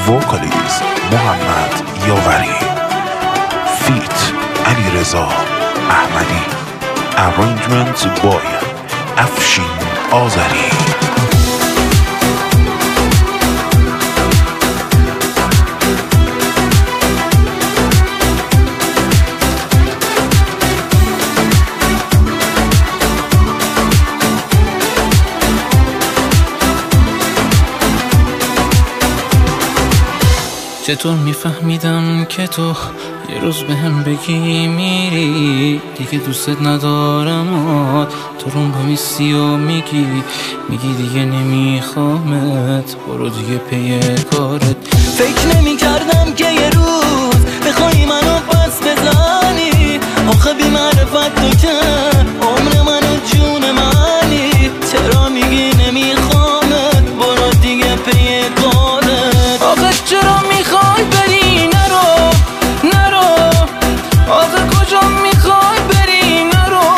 وکالیز محمد یاوری، فیت علیرضا احمدی، ارنجمنت بای افشین آذری. چطور میفهمیدم که تو یه روز به هم بگی میری دیگه دوستت ندارم، تو رو بمیستی و میگی دیگه نمیخوامت، برو دیگه پی کارت. فکر نمی‌کردم که یه روز بخوای منو پس بزنی، آخه بی معرفت تو که عمر منو جون منی، چرا میگی نمیخوامت، برو دیگه پی کارت. آخه چرا میخوای بری؟ نرو آخه کجا میخوای بری؟ نرو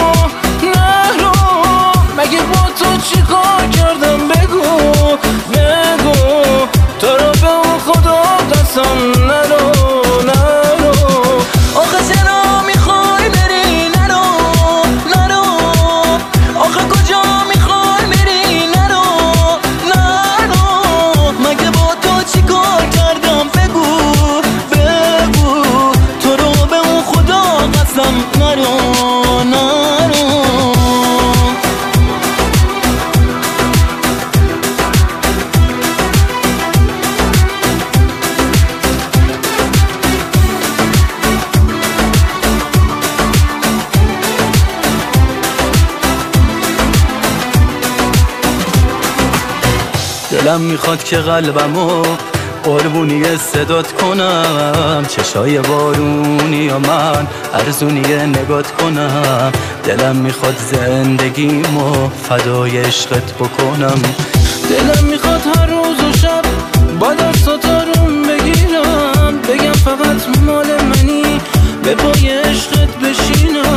مگه با تو چی کار کردم؟ بگو تو رو به اون خدا قسم نرو آخه چرا میخوای بری؟ نرو آخه کجا میخوای بری؟ نرو مگه با تو چی کار کردم؟ بگو تو رو به اون خدا قسم نرو دلم میخواد که قلبمو قربونی صدات کنم، چشای بارونی یا من ارزونی نگات کنم، دلم میخواد زندگیمو فدای عشقت بکنم، دلم میخواد هر روز و شب با دستات آروم بگیرم، بگم فقط مال منی، به پای عشقت بشینم.